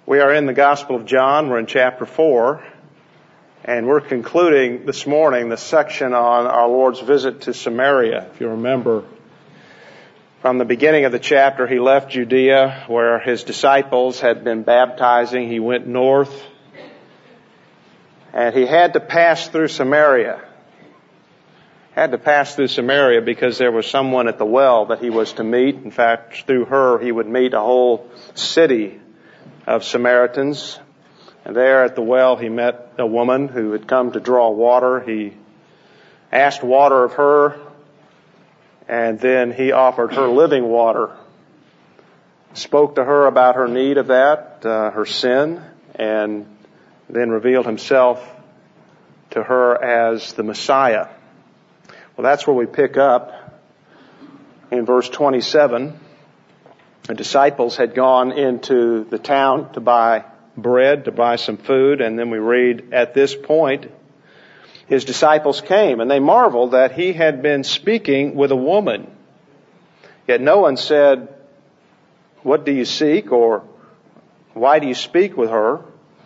We are in the Gospel of John. We're in chapter 4, and we're concluding this morning the section on our Lord's visit to Samaria. If you remember, from the beginning of the chapter, He left Judea where His disciples had been baptizing. He went north, and He had to pass through Samaria. Had to pass through Samaria because there was someone at the well that He was to meet. In fact, through her, He would meet a whole city of Samaritans. And there at the well, He met a woman who had come to draw water. He asked water of her, and then He offered her living water. Spoke to her about her need of that, her sin, and then revealed Himself to her as the Messiah. Well, that's where we pick up in verse 27. The disciples had gone into the town to buy bread, to buy some food, and then we read, at this point, His disciples came, and they marveled that He had been speaking with a woman. Yet no one said, "What do you seek?" or "Why do you speak with her?"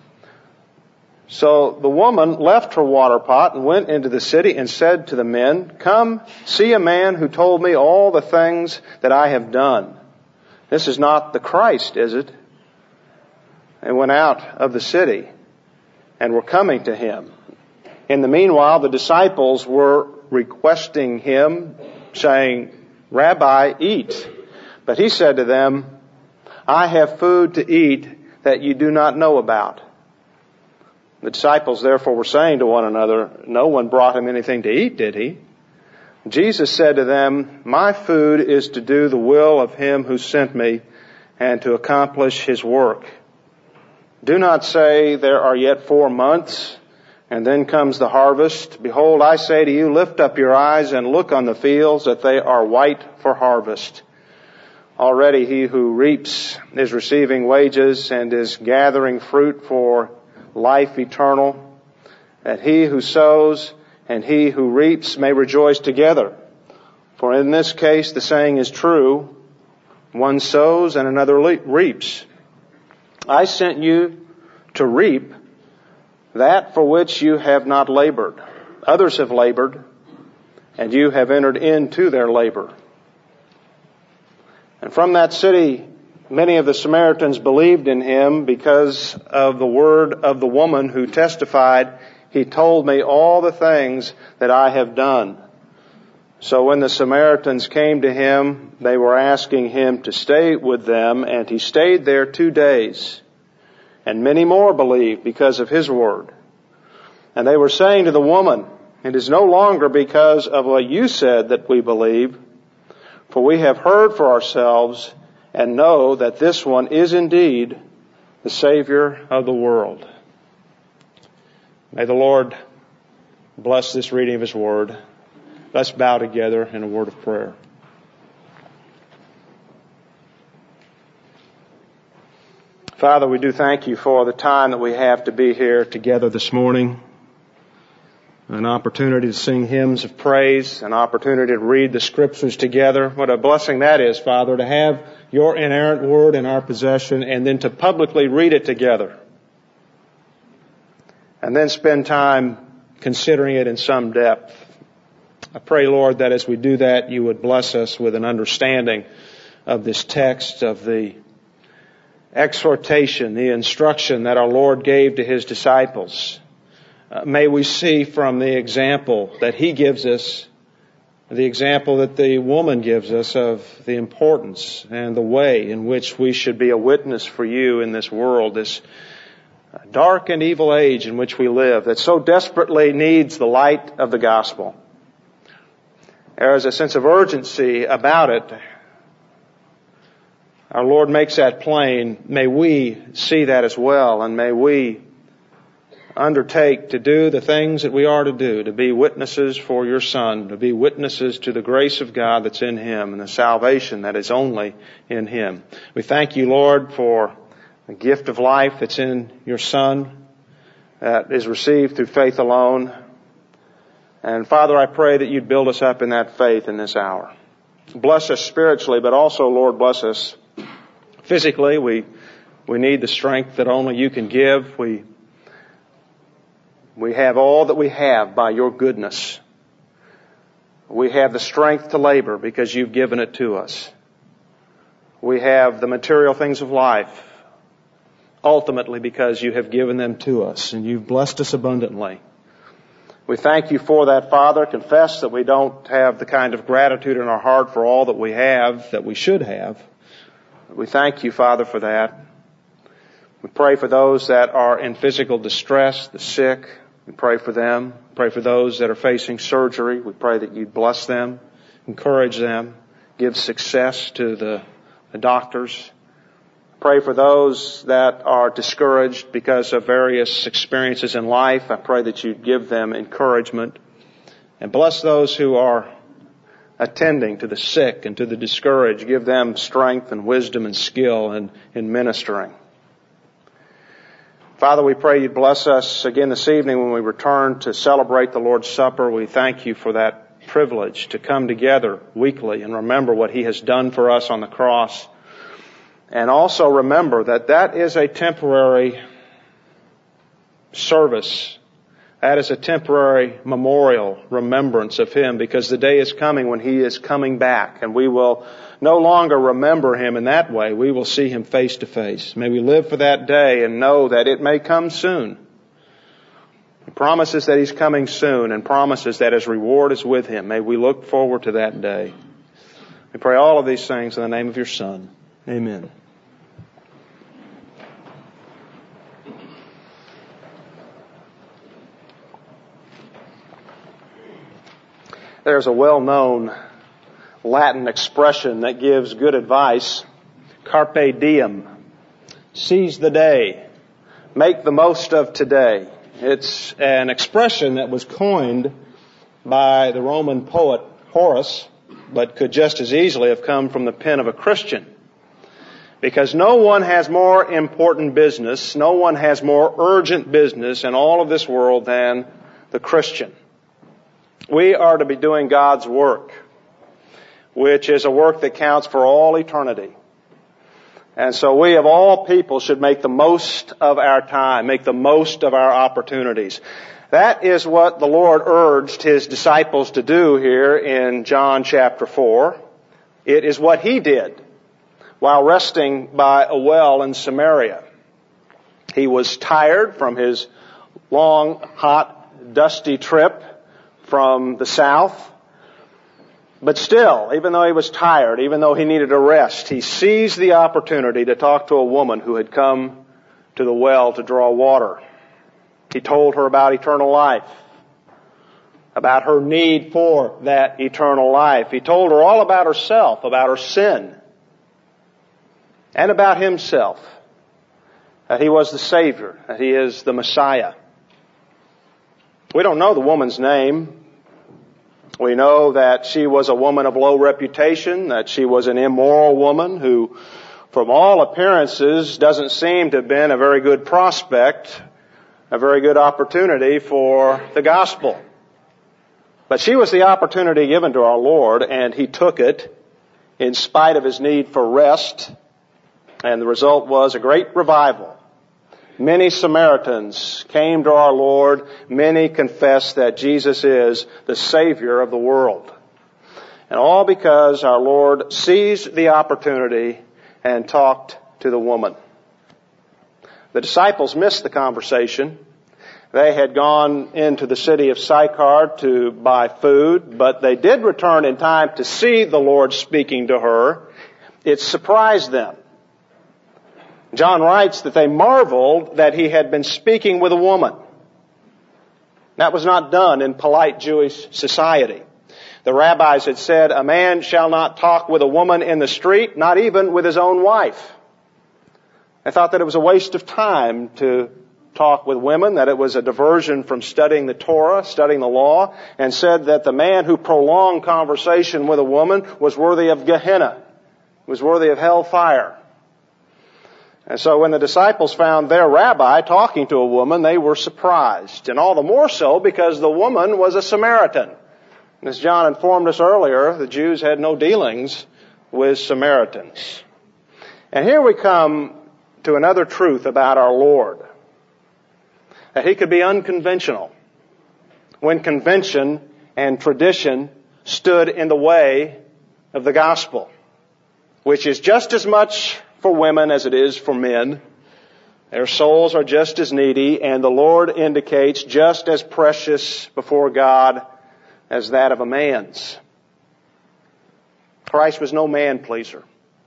So the woman left her water pot and went into the city and said to the men, "Come, see a man who told me all the things that I have done. This is not the Christ, is it?" And went out of the city and were coming to Him. In the meanwhile, the disciples were requesting Him, saying, "Rabbi, eat." But He said to them, "I have food to eat that you do not know about." The disciples therefore were saying to one another, "No one brought Him anything to eat, did He?" Jesus said to them, "My food is to do the will of Him who sent me and to accomplish His work. Do not say, 'There are yet 4 months, and then comes the harvest.' Behold, I say to you, lift up your eyes and look on the fields, that they are white for harvest. Already he who reaps is receiving wages and is gathering fruit for life eternal, that he who sows and he who reaps may rejoice together. For in this case the saying is true, one sows and another reaps. I sent you to reap that for which you have not labored. Others have labored, and you have entered into their labor." And from that city, many of the Samaritans believed in Him because of the word of the woman who testified, "He told me all the things that I have done." So when the Samaritans came to Him, they were asking Him to stay with them, and He stayed there 2 days. And many more believed because of His word. And they were saying to the woman, "It is no longer because of what you said that we believe, for we have heard for ourselves and know that this one is indeed the Savior of the world." May the Lord bless this reading of His word. Let's bow together in a word of prayer. Father, we do thank You for the time that we have to be here together this morning. An opportunity to sing hymns of praise, an opportunity to read the Scriptures together. What a blessing that is, Father, to have Your inerrant word in our possession and then to publicly read it together. And then spend time considering it in some depth. I pray, Lord, that as we do that, You would bless us with an understanding of this text, of the exhortation, the instruction that our Lord gave to His disciples. May we see from the example that He gives us, the example that the woman gives us of the importance and the way in which we should be a witness for You in this world, this dark and evil age in which we live that so desperately needs the light of the gospel. There is a sense of urgency about it. Our Lord makes that plain. May we see that as well, and may we undertake to do the things that we are to do, to be witnesses for Your Son, to be witnesses to the grace of God that's in Him and the salvation that is only in Him. We thank You, Lord, for the gift of life that's in Your Son, that is received through faith alone. And Father, I pray that You'd build us up in that faith in this hour. Bless us spiritually, but also, Lord, bless us physically. We We need the strength that only you can give. We have all that we have by your goodness. We have the strength to labor because you've given it to us. We have the material things of life ultimately because you have given them to us and you've blessed us abundantly. We thank you for that, Father. Confess that we don't have the kind of gratitude in our heart for all that we have, that we should have. We thank you, Father, for that. We pray for those that are in physical distress, the sick. We pray for them. Pray for those that are facing surgery. We pray that you'd bless them, encourage them, give success to the doctors. Pray for those that are discouraged because of various experiences in life. I pray that you'd give them encouragement. And bless those who are attending to the sick and to the discouraged. Give them strength and wisdom and skill in ministering. Father, we pray you'd bless us again this evening when we return to celebrate the Lord's Supper. We thank you for that privilege to come together weekly and remember what He has done for us on the cross. And also remember that that is a temporary service. That is a temporary memorial remembrance of Him because the day is coming when He is coming back and we will no longer remember Him in that way. We will see Him face to face. May we live for that day and know that it may come soon. He promises that He's coming soon and promises that His reward is with Him. May we look forward to that day. We pray all of these things in the name of your Son. Amen. There's a well-known Latin expression that gives good advice. Carpe diem. Seize the day. Make the most of today. It's an expression that was coined by the Roman poet Horace, but could just as easily have come from the pen of a Christian. Because no one has more important business, no one has more urgent business in all of this world than the Christian. We are to be doing God's work, which is a work that counts for all eternity. And so we of all people should make the most of our time, make the most of our opportunities. That is what the Lord urged His disciples to do here in John chapter 4. It is what He did while resting by a well in Samaria. He was tired from his long, hot, dusty trip from the south. But still, even though he was tired, even though he needed a rest, he seized the opportunity to talk to a woman who had come to the well to draw water. He told her about eternal life, about her need for that eternal life. He told her all about herself, about her sin, and about himself, that he was the Savior, that he is the Messiah. We don't know the woman's name. We know that she was a woman of low reputation, that she was an immoral woman who, from all appearances, doesn't seem to have been a very good prospect, a very good opportunity for the gospel. But she was the opportunity given to our Lord, and He took it in spite of His need for rest, and the result was a great revival. Many Samaritans came to our Lord. Many confessed that Jesus is the Savior of the world. And all because our Lord seized the opportunity and talked to the woman. The disciples missed the conversation. They had gone into the city of Sychar to buy food, but they did return in time to see the Lord speaking to her. It surprised them. John writes that they marveled that He had been speaking with a woman. That was not done in polite Jewish society. The rabbis had said, a man shall not talk with a woman in the street, not even with his own wife. They thought that it was a waste of time to talk with women, that it was a diversion from studying the Torah, studying the law, and said that the man who prolonged conversation with a woman was worthy of Gehenna, was worthy of hellfire. And so when the disciples found their rabbi talking to a woman, they were surprised. And all the more so because the woman was a Samaritan. And as John informed us earlier, the Jews had no dealings with Samaritans. And here we come to another truth about our Lord. That He could be unconventional when convention and tradition stood in the way of the gospel, which is just as much for women as it is for men. Their souls are just as needy, and the Lord indicates just as precious before God as that of a man's. Christ was no man-pleaser.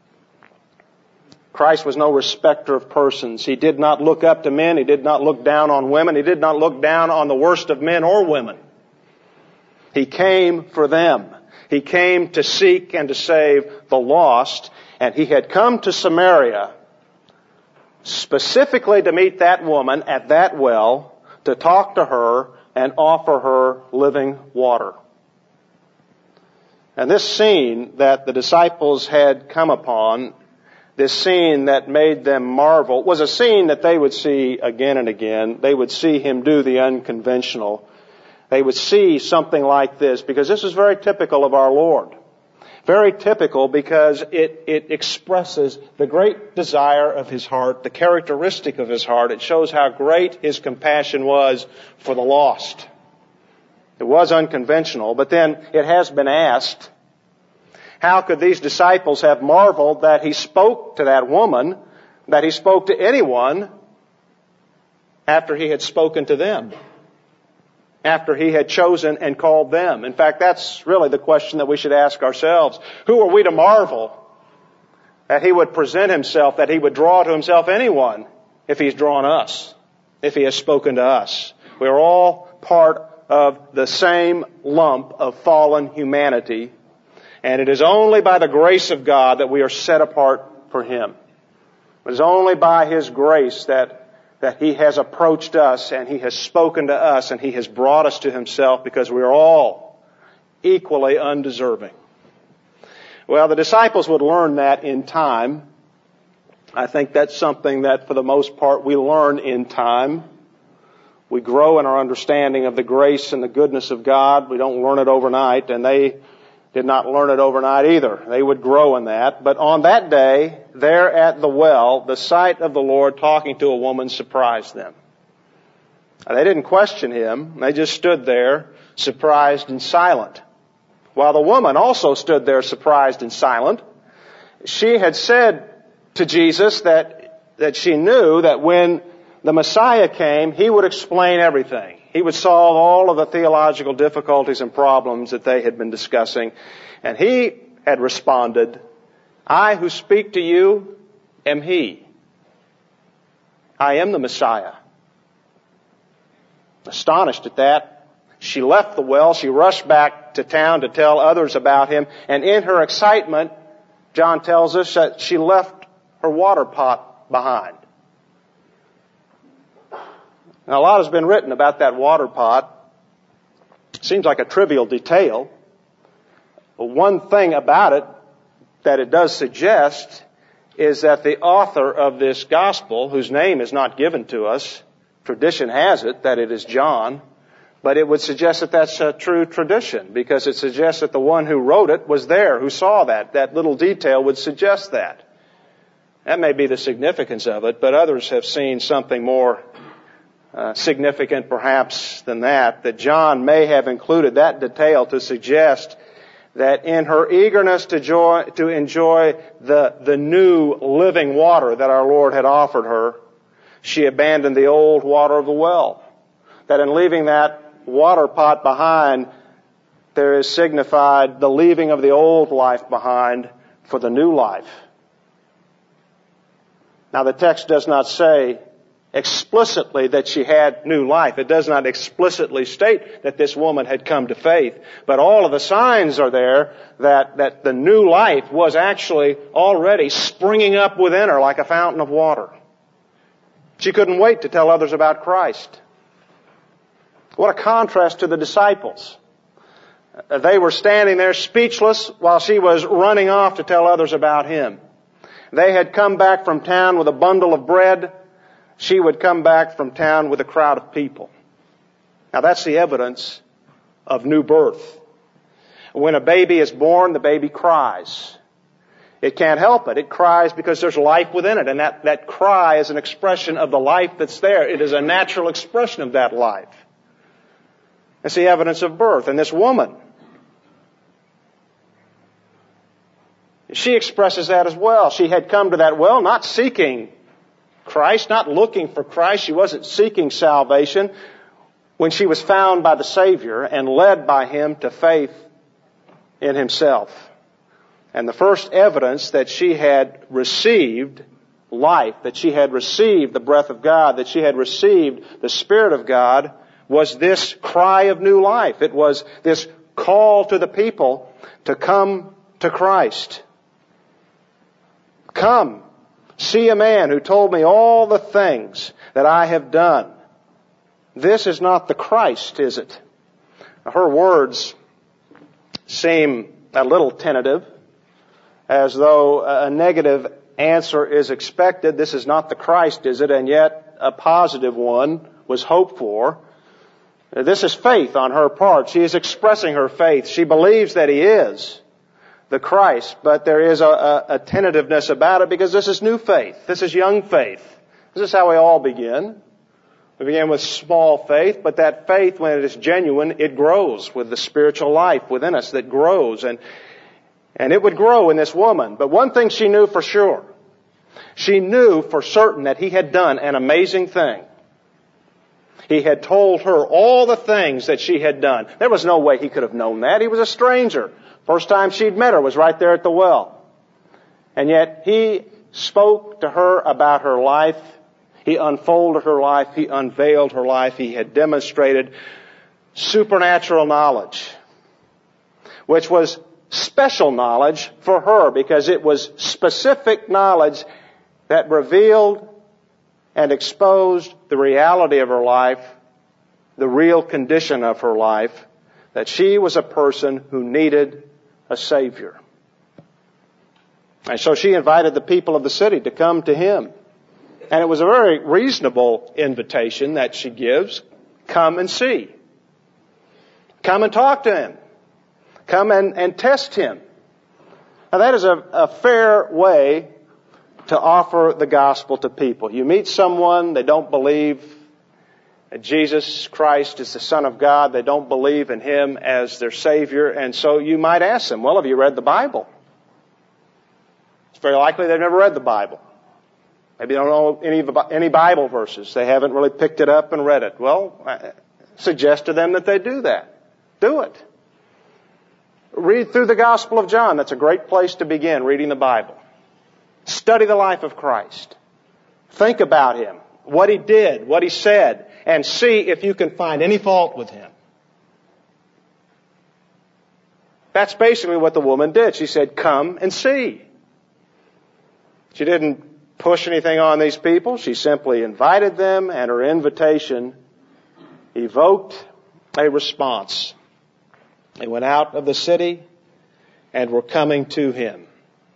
Christ was no respecter of persons. He did not look up to men. He did not look down on women. He did not look down on the worst of men or women. He came for them. He came to seek and to save the lost, and He had come to Samaria specifically to meet that woman at that well, to talk to her and offer her living water. And this scene that the disciples had come upon, this scene that made them marvel, was a scene that they would see again and again. They would see Him do the unconventional. They would see something like this, because this is very typical of our Lord. Very typical because it expresses the great desire of His heart, the characteristic of His heart. It shows how great His compassion was for the lost. It was unconventional, but then it has been asked, how could these disciples have marveled that He spoke to that woman, that He spoke to anyone after He had spoken to them? After He had chosen and called them. In fact, that's really the question that we should ask ourselves. Who are we to marvel that He would present Himself, that He would draw to Himself anyone if He's drawn us, if He has spoken to us? We are all part of the same lump of fallen humanity, and it is only by the grace of God that we are set apart for Him. It is only by His grace that He has approached us and He has spoken to us and He has brought us to Himself, because we are all equally undeserving. Well, the disciples would learn that in time. I think that's something that for the most part we learn in time. We grow in our understanding of the grace and the goodness of God. We don't learn it overnight, and they did not learn it overnight either. They would grow in that. But on that day, there at the well, the sight of the Lord talking to a woman surprised them. They didn't question Him. They just stood there, surprised and silent. While the woman also stood there surprised and silent. She had said to Jesus that she knew that when the Messiah came, He would explain everything. He would solve all of the theological difficulties and problems that they had been discussing. And He had responded, I who speak to you am He. I am the Messiah. Astonished at that, she left the well. She rushed back to town to tell others about Him. And in her excitement, John tells us that she left her water pot behind. Now, a lot has been written about that water pot. It seems like a trivial detail. But one thing about it that it does suggest is that the author of this gospel, whose name is not given to us, tradition has it that it is John, but it would suggest that that's a true tradition, because it suggests that the one who wrote it was there, who saw that. That little detail would suggest that. That may be the significance of it, but others have seen something more significant perhaps than that John may have included that detail to suggest that in her eagerness to enjoy the new living water that our Lord had offered her, she abandoned the old water of the well. That in leaving that water pot behind, there is signified the leaving of the old life behind for the new life. Now, the text does not say explicitly that she had new life. It does not explicitly state that this woman had come to faith. But all of the signs are there that the new life was actually already springing up within her like a fountain of water. She couldn't wait to tell others about Christ. What a contrast to the disciples. They were standing there speechless while she was running off to tell others about Him. They had come back from town with a bundle of bread. She would come back from town with a crowd of people. Now, that's the evidence of new birth. When a baby is born, the baby cries. It can't help it. It cries because there's life within it. And that cry is an expression of the life that's there. It is a natural expression of that life. It's the evidence of birth. And this woman, she expresses that as well. She had come to that well not seeking Christ, not looking for Christ. She wasn't seeking salvation when she was found by the Savior and led by Him to faith in Himself. And the first evidence that she had received life, that she had received the breath of God, that she had received the Spirit of God, was this cry of new life. It was this call to the people to come to Christ. Come, see a man who told me all the things that I have done. This is not the Christ, is it? Her words seem a little tentative, as though a negative answer is expected. This is not the Christ, is it? And yet a positive one was hoped for. This is faith on her part. She is expressing her faith. She believes that He is the Christ, but there is a tentativeness about it because this is new faith. This is young faith. This is how we all begin. We begin with small faith, but that faith, when it is genuine, it grows with the spiritual life within us that grows. And it would grow in this woman. But one thing she knew for sure. She knew for certain that He had done an amazing thing. He had told her all the things that she had done. There was no way He could have known that. He was a stranger. First time she'd met her was right there at the well. And yet He spoke to her about her life. He unfolded her life. He unveiled her life. He had demonstrated supernatural knowledge, which was special knowledge for her because it was specific knowledge that revealed and exposed the reality of her life, the real condition of her life, that she was a person who needed a Savior. And so she invited the people of the city to come to Him. And it was a very reasonable invitation that she gives. Come and see. Come and talk to Him. Come and test Him. Now that is a fair way to offer the gospel to people. You meet someone, they don't believe that Jesus Christ is the Son of God. They don't believe in Him as their Savior. And so you might ask them, well, have you read the Bible? It's very likely they've never read the Bible. Maybe they don't know any Bible verses. They haven't really picked it up and read it. Well, I suggest to them that they do that. Do it. Read through the Gospel of John. That's a great place to begin, reading the Bible. Study the life of Christ. Think about Him, what He did, what He said, and see if you can find any fault with Him. That's basically what the woman did. She said, come and see. She didn't push anything on these people. She simply invited them, and her invitation evoked a response. They went out of the city and were coming to Him.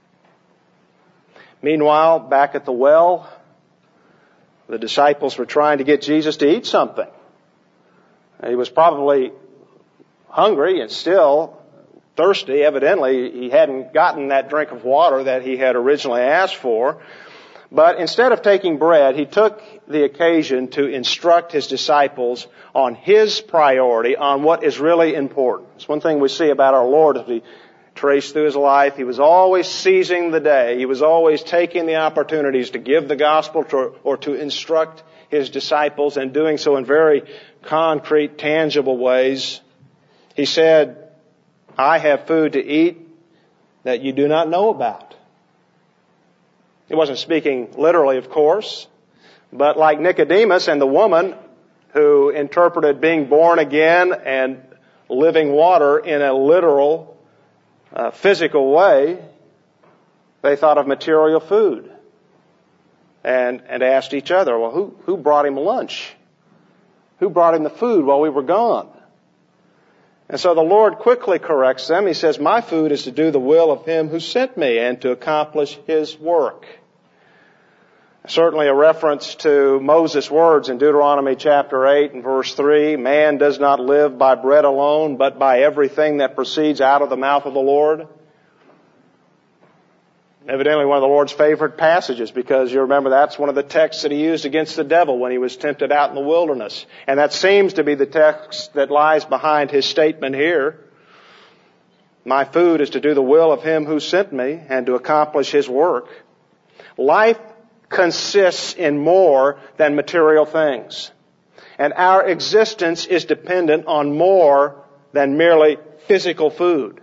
Meanwhile, back at the well, the disciples were trying to get Jesus to eat something. He was probably hungry and still thirsty. Evidently, he hadn't gotten that drink of water that he had originally asked for. But instead of taking bread, He took the occasion to instruct His disciples on His priority, on what is really important. It's one thing we see about our Lord as we trace through His life. He was always seizing the day. He was always taking the opportunities to give the gospel or to instruct His disciples, and doing so in very concrete, tangible ways. He said, I have food to eat that you do not know about. He wasn't speaking literally, of course, but like Nicodemus and the woman who interpreted being born again and living water in a literal, physical way, they thought of material food and asked each other, well, who brought him lunch? Who brought him the food while we were gone? And so the Lord quickly corrects them. He says, my food is to do the will of Him who sent me and to accomplish His work. Certainly a reference to Moses' words in Deuteronomy chapter 8 and verse 3, man does not live by bread alone, but by everything that proceeds out of the mouth of the Lord. Evidently one of the Lord's favorite passages, because you remember that's one of the texts that he used against the devil when he was tempted out in the wilderness. And that seems to be the text that lies behind his statement here. My food is to do the will of him who sent me and to accomplish his work. Life consists in more than material things. And our existence is dependent on more than merely physical food.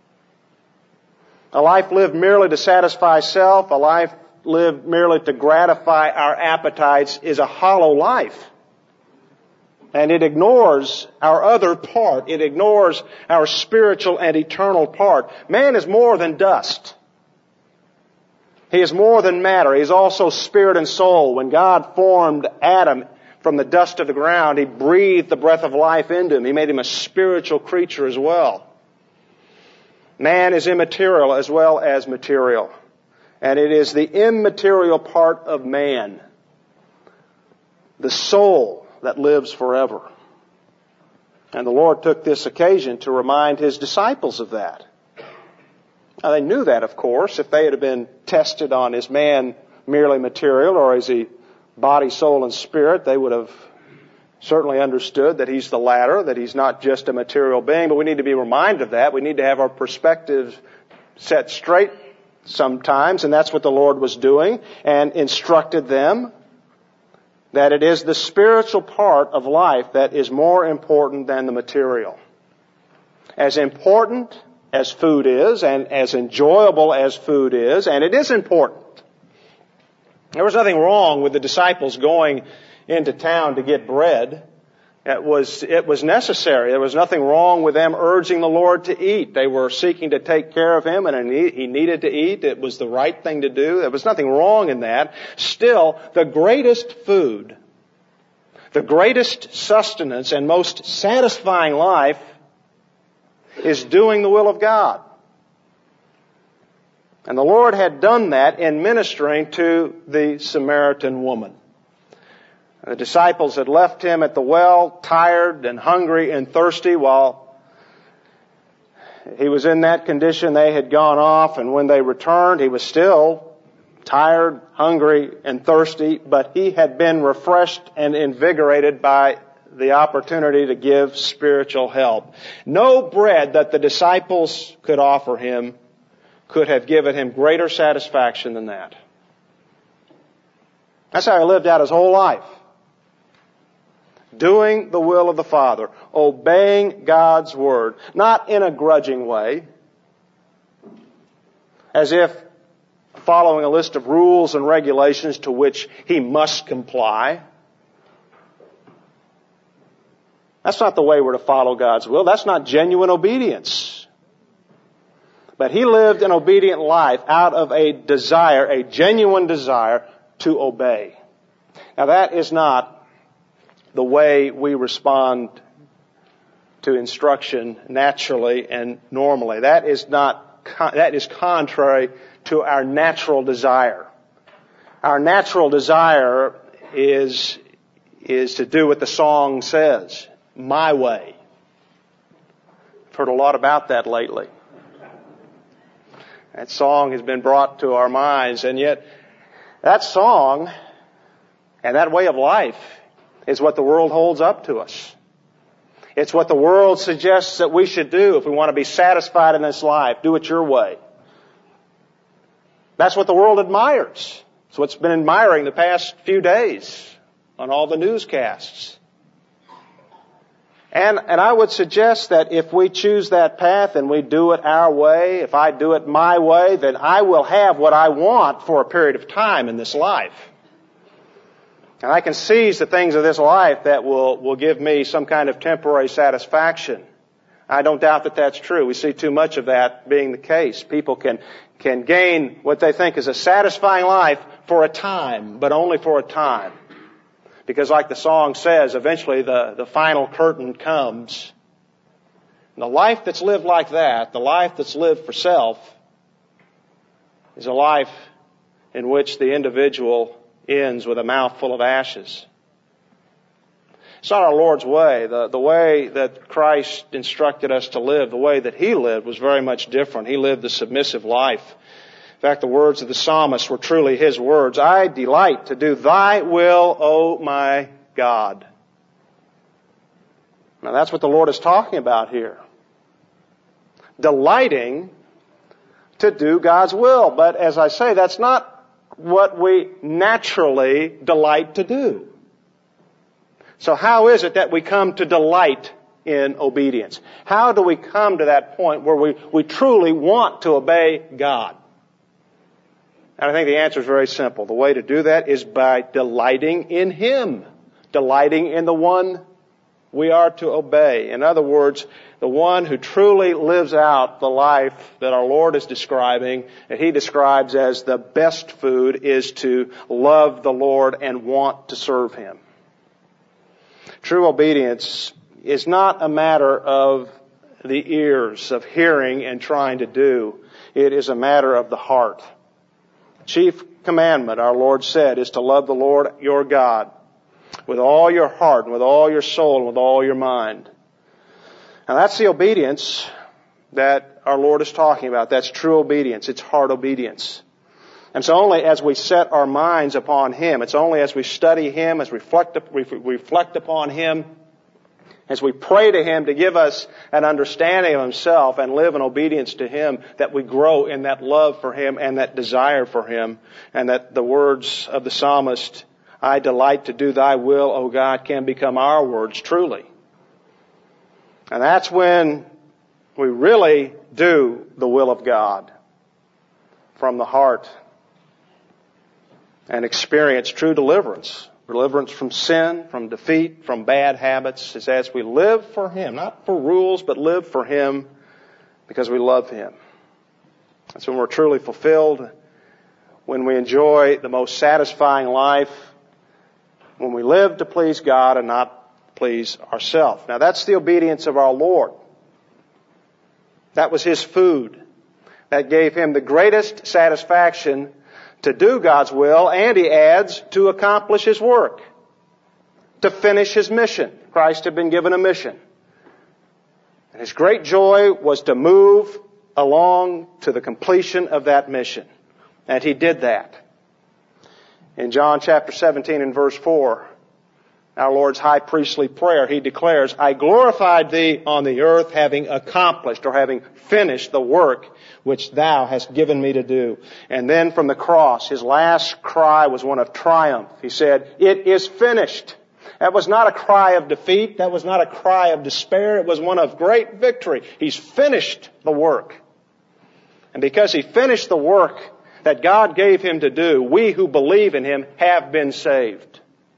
A life lived merely to satisfy self, a life lived merely to gratify our appetites is a hollow life. And it ignores our other part. It ignores our spiritual and eternal part. Man is more than dust. He is more than matter. He is also spirit and soul. When God formed Adam from the dust of the ground, He breathed the breath of life into him. He made him a spiritual creature as well. Man is immaterial as well as material. And it is the immaterial part of man, the soul, that lives forever. And the Lord took this occasion to remind His disciples of that. Now they knew that, of course. If they had been tested on, is man merely material or is he body, soul, and spirit, they would have certainly understood that He's the latter, that He's not just a material being, but we need to be reminded of that. We need to have our perspectives set straight sometimes, and that's what the Lord was doing, and instructed them that it is the spiritual part of life that is more important than the material. As important as food is, and as enjoyable as food is, and it is important. There was nothing wrong with the disciples going into town to get bread. It was necessary. There was nothing wrong with them urging the Lord to eat. They were seeking to take care of Him, and He needed to eat. It was the right thing to do. There was nothing wrong in that. Still, the greatest food, the greatest sustenance, and most satisfying life is doing the will of God. And the Lord had done that in ministering to the Samaritan woman. The disciples had left Him at the well, tired and hungry and thirsty. While He was in that condition, they had gone off, and when they returned, He was still tired, hungry, and thirsty, but He had been refreshed and invigorated by the opportunity to give spiritual help. No bread that the disciples could offer Him could have given Him greater satisfaction than that. That's how He lived out His whole life. Doing the will of the Father, obeying God's Word, not in a grudging way, as if following a list of rules and regulations to which He must comply. That's not the way we're to follow God's will. That's not genuine obedience. But He lived an obedient life out of a desire, a genuine desire to obey. Now that is not the way we respond to instruction naturally and normally. That is contrary to our natural desire. Our natural desire is to do what the song says, my way. I've heard a lot about that lately. That song has been brought to our minds, and yet that song and that way of life is what the world holds up to us. It's what the world suggests that we should do if we want to be satisfied in this life. Do it your way. That's what the world admires. It's what's been admiring the past few days on all the newscasts. And I would suggest that if we choose that path and we do it our way, if I do it my way, then I will have what I want for a period of time in this life. And I can seize the things of this life that will give me some kind of temporary satisfaction. I don't doubt that that's true. We see too much of that being the case. People can gain what they think is a satisfying life for a time, but only for a time. Because like the song says, eventually the final curtain comes. And the life that's lived like that, the life that's lived for self, is a life in which the individual ends with a mouthful of ashes. It's not our Lord's way. The way that Christ instructed us to live, the way that He lived was very much different. He lived the submissive life, fact, the words of the psalmist were truly his words. I delight to do thy will, O my God. Now that's what the Lord is talking about here. Delighting to do God's will. But as I say, that's not what we naturally delight to do. So how is it that we come to delight in obedience? How do we come to that point where we truly want to obey God? And I think the answer is very simple. The way to do that is by delighting in Him. Delighting in the one we are to obey. In other words, the one who truly lives out the life that our Lord is describing, that He describes as the best food, is to love the Lord and want to serve Him. True obedience is not a matter of the ears, of hearing and trying to do. It is a matter of the heart. Chief commandment, our Lord said, is to love the Lord your God with all your heart and with all your soul and with all your mind. Now that's the obedience that our Lord is talking about. That's true obedience. It's heart obedience. And it's only as we set our minds upon Him, it's only as we study Him, as we reflect upon Him, as we pray to Him to give us an understanding of Himself and live in obedience to Him, that we grow in that love for Him and that desire for Him, and that the words of the psalmist, I delight to do thy will, O God, can become our words truly. And that's when we really do the will of God from the heart and experience true deliverance. Deliverance from sin, from defeat, from bad habits, is as we live for Him, not for rules, but live for Him because we love Him. That's when we're truly fulfilled, when we enjoy the most satisfying life, when we live to please God and not please ourselves. Now that's the obedience of our Lord. That was His food. That gave Him the greatest satisfaction to do God's will, and He adds, to accomplish His work, to finish His mission. Christ had been given a mission. And His great joy was to move along to the completion of that mission. And He did that. In John chapter 17 and verse 4, our Lord's high priestly prayer, He declares, I glorified Thee on the earth, having accomplished or having finished the work which Thou hast given me to do. And then from the cross, His last cry was one of triumph. He said, it is finished. That was not a cry of defeat. That was not a cry of despair. It was one of great victory. He's finished the work. And because He finished the work that God gave Him to do, we who believe in Him have been saved.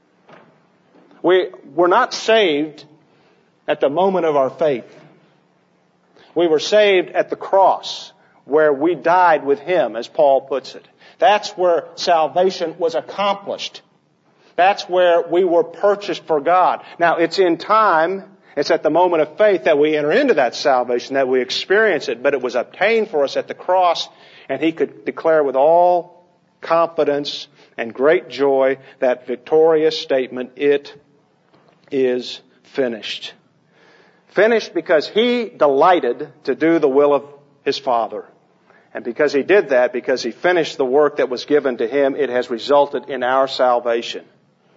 We're not saved at the moment of our faith. We were saved at the cross, where we died with Him, as Paul puts it. That's where salvation was accomplished. That's where we were purchased for God. Now, it's in time, it's at the moment of faith that we enter into that salvation, that we experience it, but it was obtained for us at the cross, and He could declare with all confidence and great joy that victorious statement, it is finished. Finished because He delighted to do the will of His Father. And because He did that, because He finished the work that was given to Him, it has resulted in our salvation.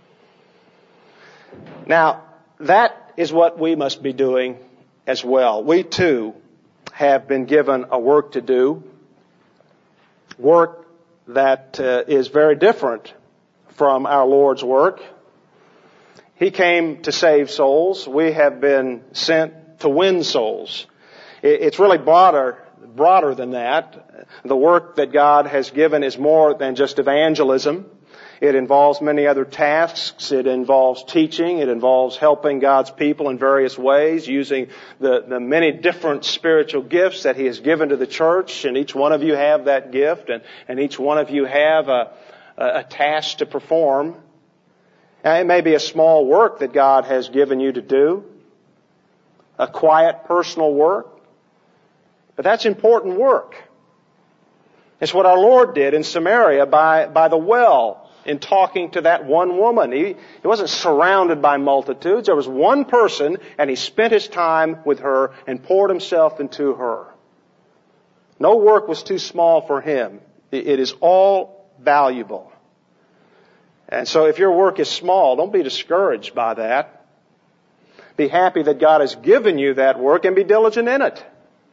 Now, that is what we must be doing as well. We too have been given a work to do. Work that is very different from our Lord's work. He came to save souls. We have been sent to win souls. It's really broader than that. The work that God has given is more than just evangelism. It involves many other tasks. It involves teaching. It involves helping God's people in various ways, using the many different spiritual gifts that He has given to the church. And each one of you have that gift, and each one of you have a task to perform. Now, it may be a small work that God has given you to do, a quiet personal work, but that's important work. It's what our Lord did in Samaria by the well in talking to that one woman. He wasn't surrounded by multitudes. There was one person, and He spent His time with her and poured Himself into her. No work was too small for Him. It is all valuable. And so if your work is small, don't be discouraged by that. Be happy that God has given you that work and be diligent in it.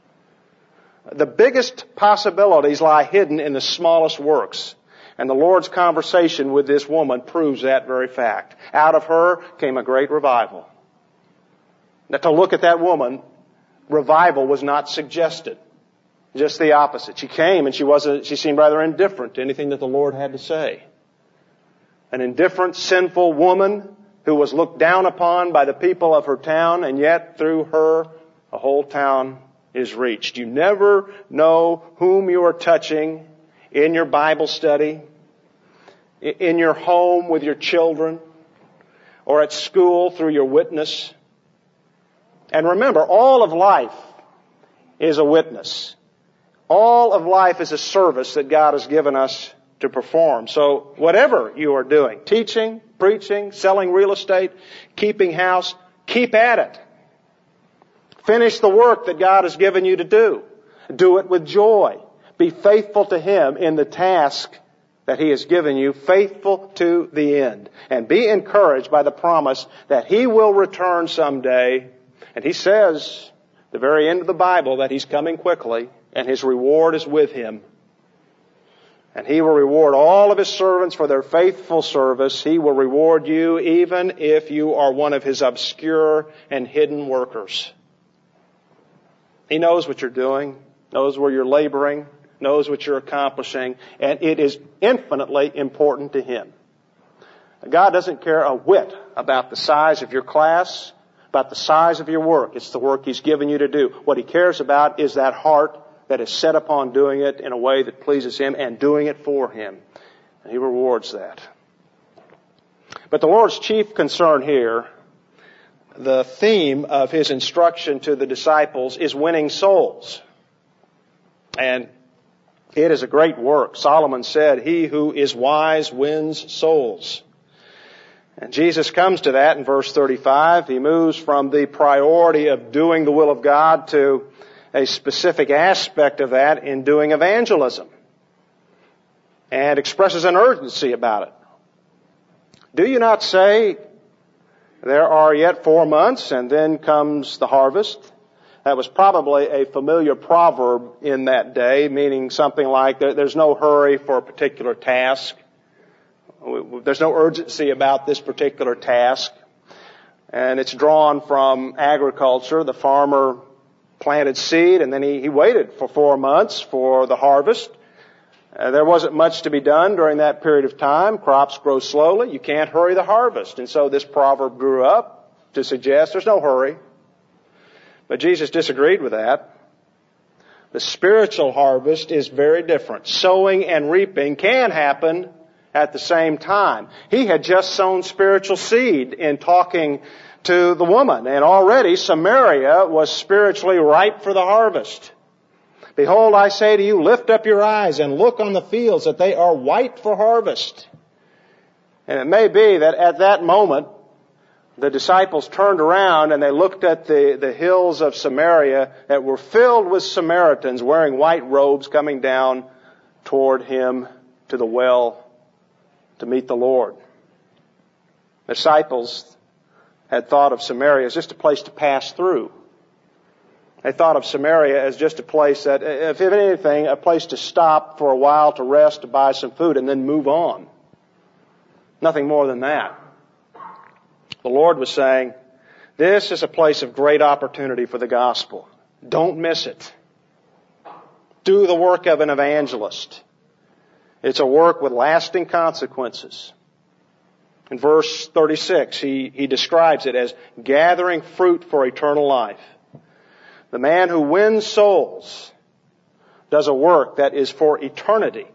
The biggest possibilities lie hidden in the smallest works. And the Lord's conversation with this woman proves that very fact. Out of her came a great revival. Now, to look at that woman, revival was not suggested. Just the opposite. She came and she seemed rather indifferent to anything that the Lord had to say. An indifferent, sinful woman who was looked down upon by the people of her town, and yet through her, a whole town is reached. You never know whom you are touching in your Bible study, in your home with your children, or at school through your witness. And remember, all of life is a witness. All of life is a service that God has given us to perform. So whatever you are doing, teaching, preaching, selling real estate, keeping house, keep at it. Finish the work that God has given you to do. Do it with joy. Be faithful to Him in the task that He has given you, faithful to the end. And be encouraged by the promise that He will return someday. And He says, at the very end of the Bible, that He's coming quickly and His reward is with Him. And He will reward all of His servants for their faithful service. He will reward you even if you are one of His obscure and hidden workers. He knows what you're doing, knows where you're laboring, knows what you're accomplishing, and it is infinitely important to Him. God doesn't care a whit about the size of your class, about the size of your work. It's the work He's given you to do. What He cares about is that heart that is set upon doing it in a way that pleases Him and doing it for Him. And He rewards that. But the Lord's chief concern here, the theme of His instruction to the disciples, is winning souls. And it is a great work. Solomon said, "He who is wise wins souls." And Jesus comes to that in verse 35. He moves from the priority of doing the will of God to a specific aspect of that in doing evangelism, and expresses an urgency about it. Do you not say, "There are yet 4 months, and then comes the harvest"? That was probably a familiar proverb in that day, meaning something like, there's no hurry for a particular task. There's no urgency about this particular task. And it's drawn from agriculture. The farmer planted seed, and then he waited for 4 months for the harvest. There wasn't much to be done during that period of time. Crops grow slowly. You can't hurry the harvest. And so this proverb grew up to suggest there's no hurry. But Jesus disagreed with that. The spiritual harvest is very different. Sowing and reaping can happen at the same time. He had just sown spiritual seed in talking to the woman, and already Samaria was spiritually ripe for the harvest. "Behold, I say to you, lift up your eyes and look on the fields, that they are white for harvest." And it may be that at that moment, the disciples turned around and they looked at the hills of Samaria that were filled with Samaritans wearing white robes coming down toward Him to the well to meet the Lord. The disciples had thought of Samaria as just a place to pass through. They thought of Samaria as just a place that, if anything, a place to stop for a while, to rest, to buy some food, and then move on. Nothing more than that. The Lord was saying, this is a place of great opportunity for the gospel. Don't miss it. Do the work of an evangelist. It's a work with lasting consequences. In verse 36, he describes it as gathering fruit for eternal life. The man who wins souls does a work that is for eternity.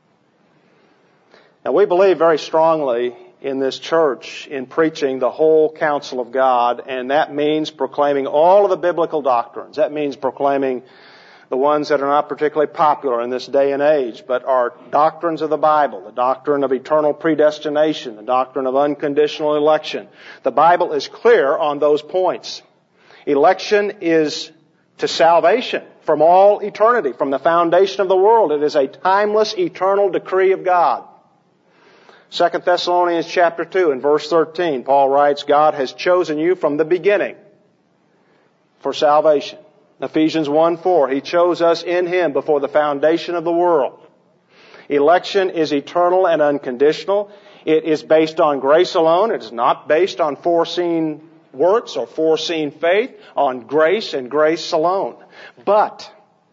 Now, we believe very strongly in this church in preaching the whole counsel of God, and that means proclaiming all of the biblical doctrines. That means proclaiming the ones that are not particularly popular in this day and age, but are doctrines of the Bible, the doctrine of eternal predestination, the doctrine of unconditional election. The Bible is clear on those points. Election is to salvation from all eternity, from the foundation of the world. It is a timeless, eternal decree of God. 2 Thessalonians chapter 2 and verse 13, Paul writes, God has chosen you from the beginning for salvation. Ephesians 1:4, He chose us in Him before the foundation of the world. Election is eternal and unconditional. It is based on grace alone. It is not based on foreseen works or foreseen faith, on grace and grace alone. But,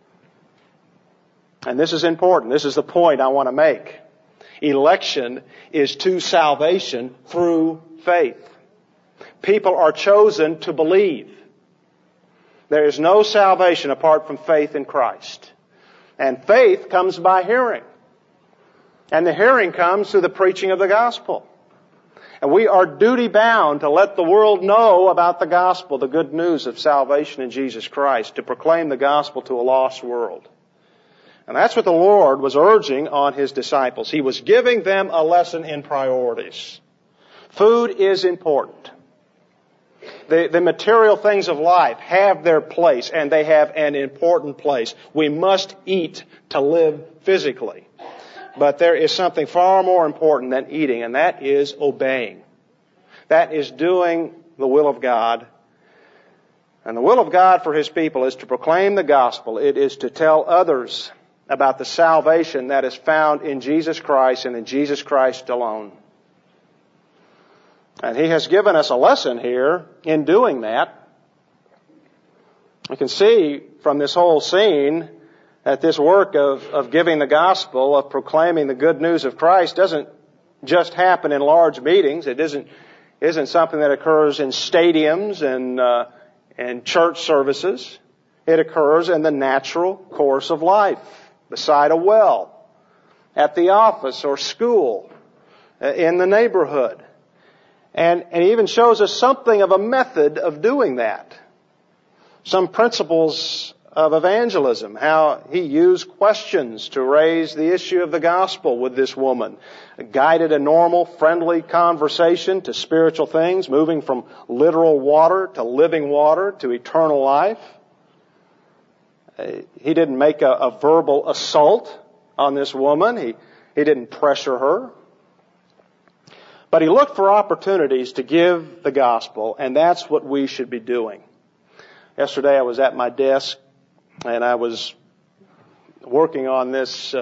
and this is important, this is the point I want to make, election is to salvation through faith. People are chosen to believe. There is no salvation apart from faith in Christ. And faith comes by hearing. And the hearing comes through the preaching of the gospel. And we are duty bound to let the world know about the gospel, the good news of salvation in Jesus Christ, to proclaim the gospel to a lost world. And that's what the Lord was urging on His disciples. He was giving them a lesson in priorities. Food is important. The material things of life have their place, and they have an important place. We must eat to live physically. But there is something far more important than eating, and that is obeying. That is doing the will of God. And the will of God for His people is to proclaim the gospel. It is to tell others about the salvation that is found in Jesus Christ and in Jesus Christ alone. And He has given us a lesson here in doing that. We can see from this whole scene that this work of giving the gospel, of proclaiming the good news of Christ, doesn't just happen in large meetings. It isn't something that occurs in stadiums and church services. It occurs in the natural course of life, beside a well, at the office or school, in the neighborhood. And He even shows us something of a method of doing that. Some principles of evangelism, how He used questions to raise the issue of the gospel with this woman, guided a normal, friendly conversation to spiritual things, moving from literal water to living water to eternal life. He didn't make a verbal assault on this woman. He didn't pressure her. But He looked for opportunities to give the gospel, and that's what we should be doing. Yesterday I was at my desk, and I was working on this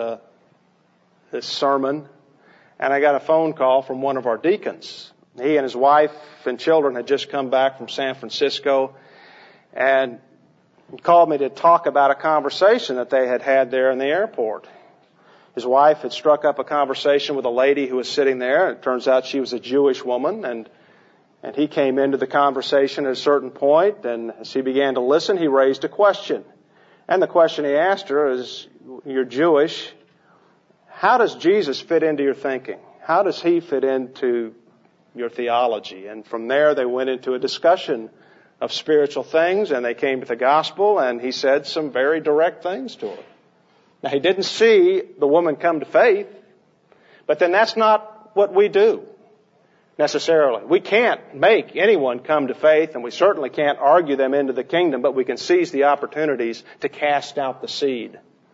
sermon, and I got a phone call from one of our deacons. He and his wife and children had just come back from San Francisco, and he called me to talk about a conversation that they had had there in the airport. His wife had struck up a conversation with a lady who was sitting there. It turns out she was a Jewish woman, and he came into the conversation at a certain point, and as he began to listen, he raised a question. And the question he asked her is, you're Jewish. How does Jesus fit into your thinking? How does He fit into your theology? And from there they went into a discussion of spiritual things, and they came to the gospel, and he said some very direct things to her. Now, he didn't see the woman come to faith, but then that's not what we do necessarily. We can't make anyone come to faith, and we certainly can't argue them into the kingdom, but we can seize the opportunities to cast out the seed.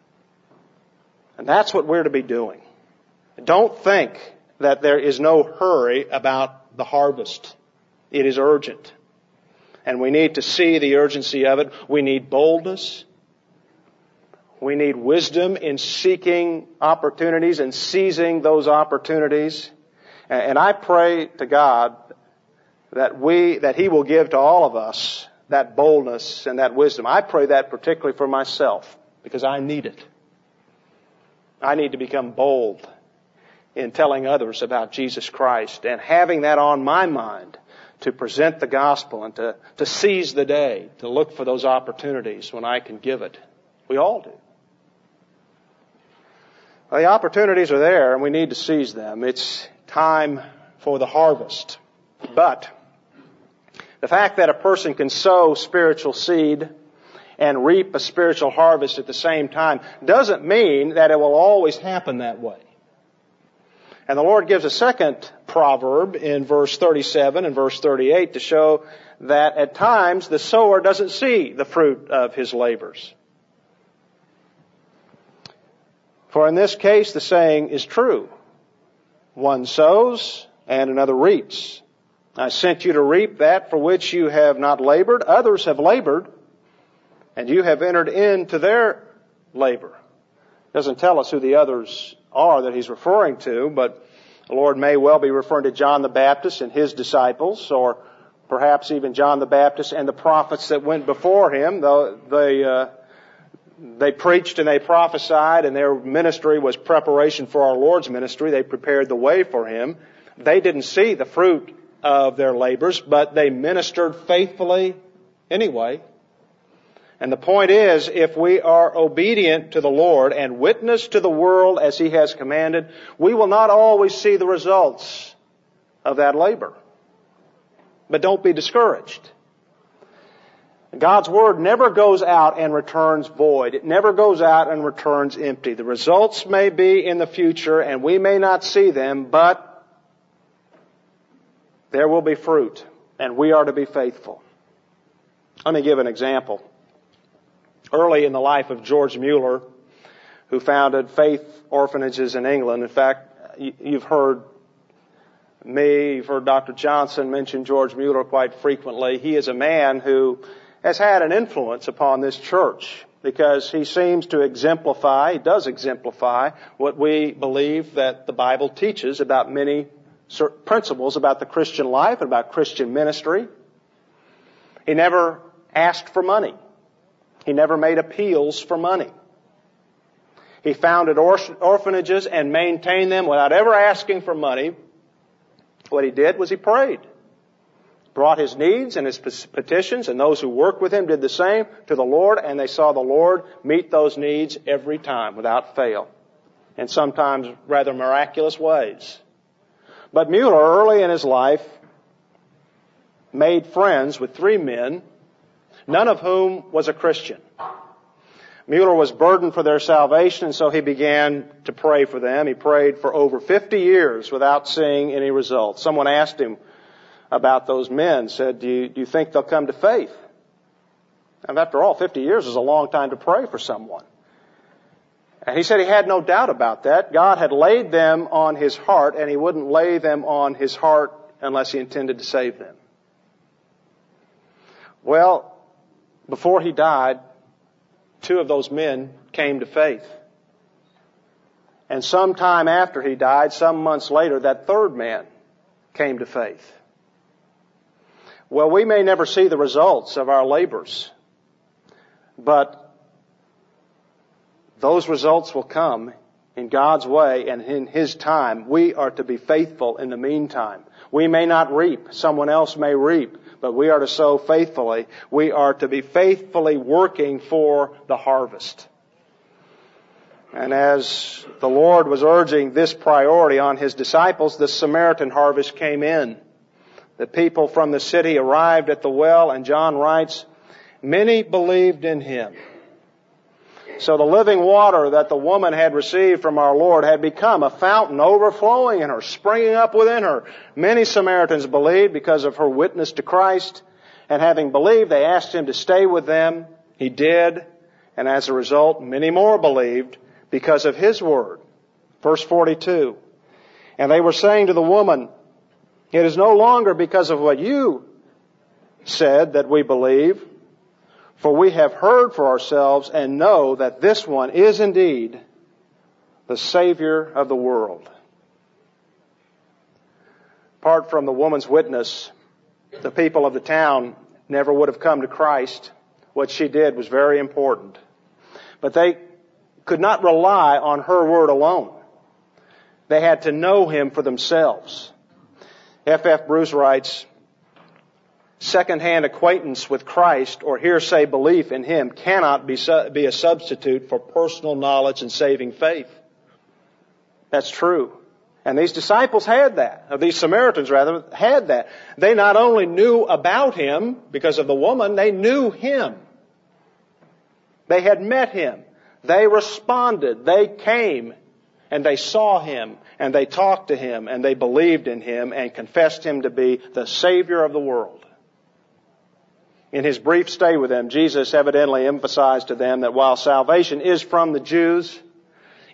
And that's what we're to be doing. Don't think that there is no hurry about the harvest. It is urgent. And we need to see the urgency of it. We need boldness. We need wisdom in seeking opportunities and seizing those opportunities. And I pray to God that He will give to all of us that boldness and that wisdom. I pray that particularly for myself, because I need it. I need to become bold in telling others about Jesus Christ and having that on my mind to present the gospel and to seize the day, to look for those opportunities when I can give it. We all do. Well, the opportunities are there, and we need to seize them. It's time for the harvest. But the fact that a person can sow spiritual seed and reap a spiritual harvest at the same time doesn't mean that it will always happen that way. And the Lord gives a second proverb in verse 37 and verse 38 to show that at times the sower doesn't see the fruit of his labors. For in this case the saying is true. One sows and another reaps. I sent you to reap that for which you have not labored. Others have labored, and you have entered into their labor. Doesn't tell us who the others are that he's referring to, but the Lord may well be referring to John the Baptist and his disciples, or perhaps even John the Baptist and the prophets that went before him. Though they preached and they prophesied, and their ministry was preparation for our Lord's ministry. They prepared the way for him. They didn't see the fruit of their labors, but they ministered faithfully anyway. And the point is, if we are obedient to the Lord and witness to the world as He has commanded, we will not always see the results of that labor. But don't be discouraged. God's Word never goes out and returns void. It never goes out and returns empty. The results may be in the future and we may not see them, but there will be fruit, and we are to be faithful. Let me give an example. Early in the life of George Mueller, who founded faith orphanages in England. In fact, you've heard me, you've heard Dr. Johnson mention George Mueller quite frequently. He is a man who has had an influence upon this church because he seems to he does exemplify what we believe that the Bible teaches about many certain principles about the Christian life and about Christian ministry. He never asked for money. He never made appeals for money. He founded orphanages and maintained them without ever asking for money. What he did was he prayed. Brought his needs and his petitions, and those who worked with him did the same to the Lord, and they saw the Lord meet those needs every time without fail, in sometimes rather miraculous ways. But Mueller, early in his life, made friends with 3 men, none of whom was a Christian. Mueller was burdened for their salvation, and so he began to pray for them. He prayed for over 50 years without seeing any results. Someone asked him about those men, said, do you think they'll come to faith? And after all, 50 years is a long time to pray for someone. And he said he had no doubt about that. God had laid them on his heart, and he wouldn't lay them on his heart unless he intended to save them. Well, before he died, 2 of those men came to faith. And sometime after he died, some months later, that 3rd man came to faith. Well, we may never see the results of our labors, but those results will come in God's way and in His time. We are to be faithful in the meantime. We may not reap. Someone else may reap, but we are to sow faithfully. We are to be faithfully working for the harvest. And as the Lord was urging this priority on His disciples, the Samaritan harvest came in. The people from the city arrived at the well, and John writes, many believed in Him. So the living water that the woman had received from our Lord had become a fountain overflowing in her, springing up within her. Many Samaritans believed because of her witness to Christ, and having believed, they asked Him to stay with them. He did, and as a result, many more believed because of His word. Verse 42, and they were saying to the woman, it is no longer because of what you said that we believe, for we have heard for ourselves and know that this one is indeed the Savior of the world. Apart from the woman's witness, the people of the town never would have come to Christ. What she did was very important. But they could not rely on her word alone. They had to know Him for themselves. F.F. Bruce writes, second-hand acquaintance with Christ or hearsay belief in Him cannot be a substitute for personal knowledge and saving faith. That's true. And these disciples had that, or these Samaritans rather, had that. They not only knew about Him because of the woman, they knew Him. They had met Him. They responded. They came and they saw Him and they talked to Him and they believed in Him and confessed Him to be the Savior of the world. In His brief stay with them, Jesus evidently emphasized to them that while salvation is from the Jews,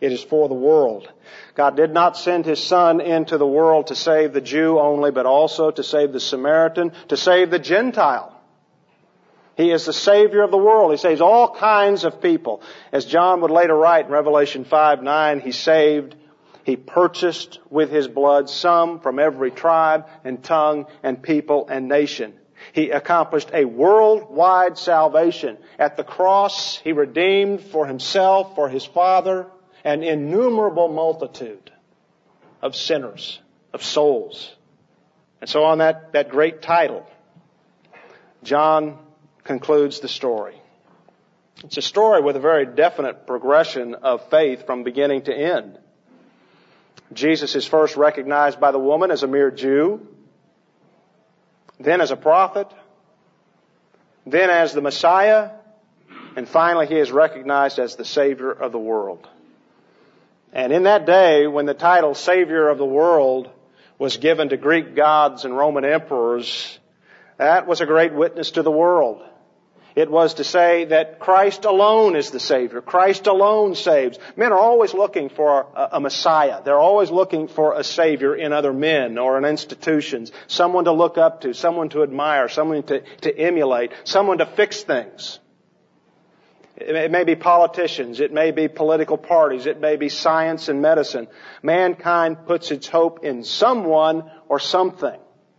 It is for the world. God did not send His Son into the world to save the Jew only, but also to save the Samaritan, to save the Gentile. He is the Savior of the world. He saves all kinds of people. As John would later write in Revelation 5:9, He purchased with His blood some from every tribe and tongue and people and nation. He accomplished a worldwide salvation. At the cross, He redeemed for Himself, for His Father, an innumerable multitude of sinners, of souls. And so on that great title, John concludes the story. It's a story with a very definite progression of faith from beginning to end. Jesus is first recognized by the woman as a mere Jew, then as a prophet, then as the Messiah, and finally He is recognized as the Savior of the world. And in that day, when the title Savior of the world was given to Greek gods and Roman emperors, that was a great witness to the world. It was to say that Christ alone is the Savior. Christ alone saves. Men are always looking for a Messiah. They're always looking for a Savior in other men or in institutions. Someone to look up to, someone to admire, someone to emulate, someone to fix things. It may be politicians. It may be political parties. It may be science and medicine. Mankind puts its hope in someone or something.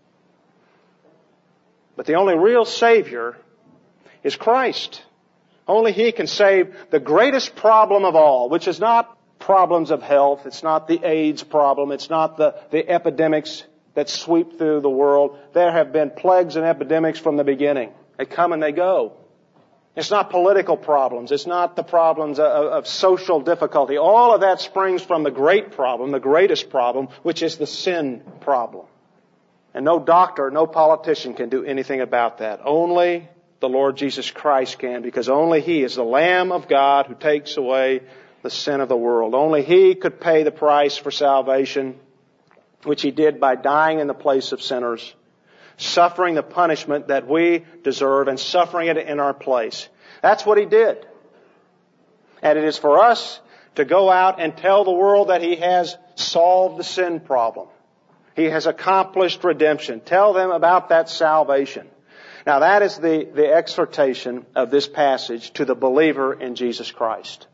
But the only real Savior is Christ. Only He can save the greatest problem of all, which is not problems of health. It's not the AIDS problem. It's not the epidemics that sweep through the world. There have been plagues and epidemics from the beginning. They come and they go. It's not political problems. It's not the problems of social difficulty. All of that springs from the great problem, the greatest problem, which is the sin problem. And no doctor, no politician can do anything about that. Only the Lord Jesus Christ can, because only He is the Lamb of God who takes away the sin of the world. Only He could pay the price for salvation, which He did by dying in the place of sinners, suffering the punishment that we deserve and suffering it in our place. That's what He did. And it is for us to go out and tell the world that He has solved the sin problem. He has accomplished redemption. Tell them about that salvation. Now that is the exhortation of this passage to the believer in Jesus Christ.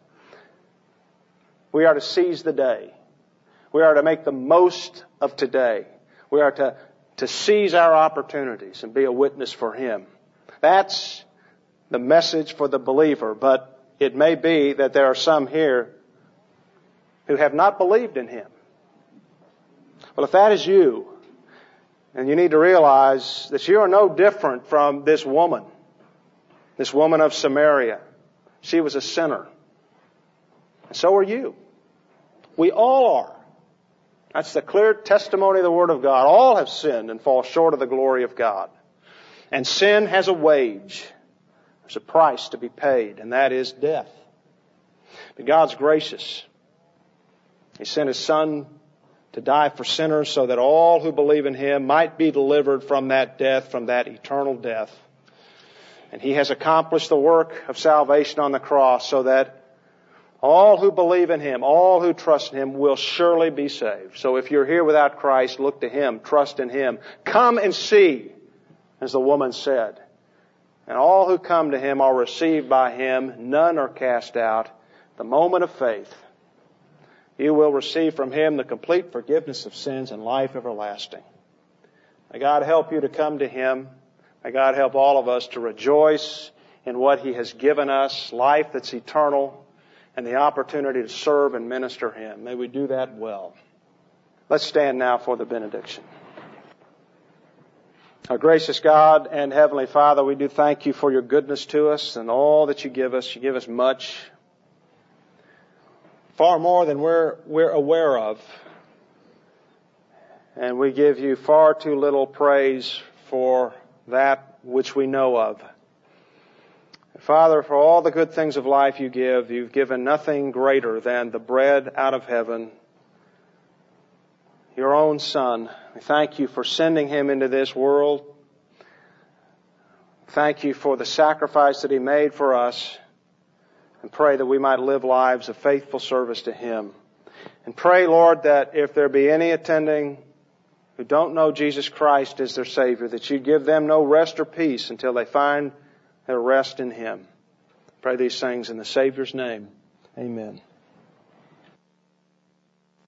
We are to seize the day. We are to make the most of today. We are to seize our opportunities and be a witness for Him. That's the message for the believer, but it may be that there are some here who have not believed in Him. Well, if that is you, and you need to realize that you are no different from this woman of Samaria. She was a sinner. And so are you. We all are. That's the clear testimony of the Word of God. All have sinned and fall short of the glory of God. And sin has a wage. There's a price to be paid, and that is death. But God's gracious. He sent His Son to die for sinners so that all who believe in Him might be delivered from that death, from that eternal death. And He has accomplished the work of salvation on the cross so that all who believe in Him, all who trust in Him will surely be saved. So if you're here without Christ, look to Him, trust in Him. Come and see, as the woman said. And all who come to Him are received by Him. None are cast out. The moment of faith. You will receive from Him the complete forgiveness of sins and life everlasting. May God help you to come to Him. May God help all of us to rejoice in what He has given us, life that's eternal, and the opportunity to serve and minister Him. May we do that well. Let's stand now for the benediction. Our gracious God and Heavenly Father, we do thank You for Your goodness to us and all that You give us. You give us much. Far more than we're aware of. And we give You far too little praise for that which we know of. Father, for all the good things of life You give, You've given nothing greater than the bread out of heaven, Your own Son. We thank You for sending Him into this world. Thank You for the sacrifice that He made for us. and pray that we might live lives of faithful service to Him. And pray, Lord, that if there be any attending who don't know Jesus Christ as their Savior, that You'd give them no rest or peace until they find their rest in Him. Pray these things in the Savior's name. Amen.